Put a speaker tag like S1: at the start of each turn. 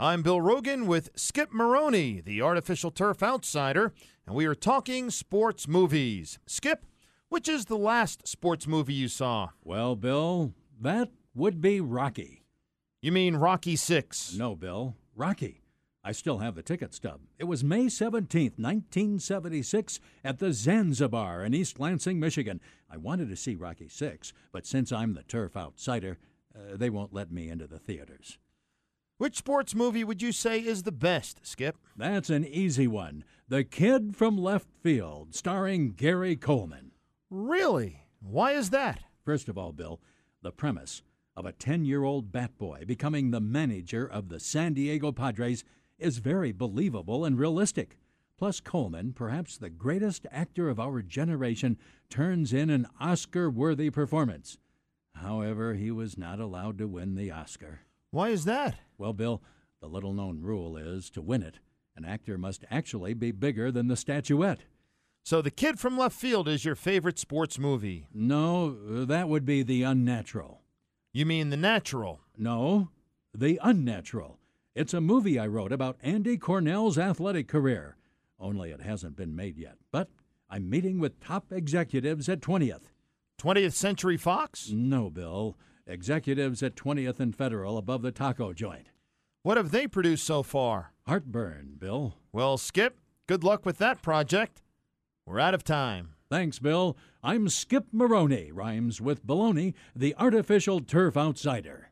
S1: I'm Bill Rogan with Skip Maroney, the artificial turf outsider, and we are talking sports movies. Skip, which is the last sports movie you saw?
S2: Well, Bill, that would be Rocky.
S1: You mean Rocky VI?
S2: No, Bill, Rocky. I still have the ticket stub. It was May 17th, 1976, at the Zanzibar in East Lansing, Michigan. I wanted to see Rocky VI, but since I'm the turf outsider, they won't let me into the theaters.
S1: Which sports movie would you say is the best, Skip?
S2: That's an easy one. The Kid from Left Field, starring Gary Coleman.
S1: Really? Why is that?
S2: First of all, Bill, the premise of a 10-year-old bat boy becoming the manager of the San Diego Padres is very believable and realistic. Plus, Coleman, perhaps the greatest actor of our generation, turns in an Oscar-worthy performance. However, he was not allowed to win the Oscar.
S1: Why is that?
S2: Well, Bill, the little-known rule is to win it, an actor must actually be bigger than the statuette.
S1: So The Kid from Left Field is your favorite sports movie?
S2: No, that would be The Unnatural.
S1: You mean The Natural?
S2: No, The Unnatural. It's a movie I wrote about Andy Cornell's athletic career. Only it hasn't been made yet. But I'm meeting with top executives at 20th.
S1: 20th Century Fox?
S2: No, Bill. Executives at 20th and Federal above the taco joint.
S1: What have they produced so far?
S2: Heartburn, Bill.
S1: Well, Skip, good luck with that project. We're out of time.
S2: Thanks, Bill. I'm Skip Maroney, rhymes with baloney, the artificial turf outsider.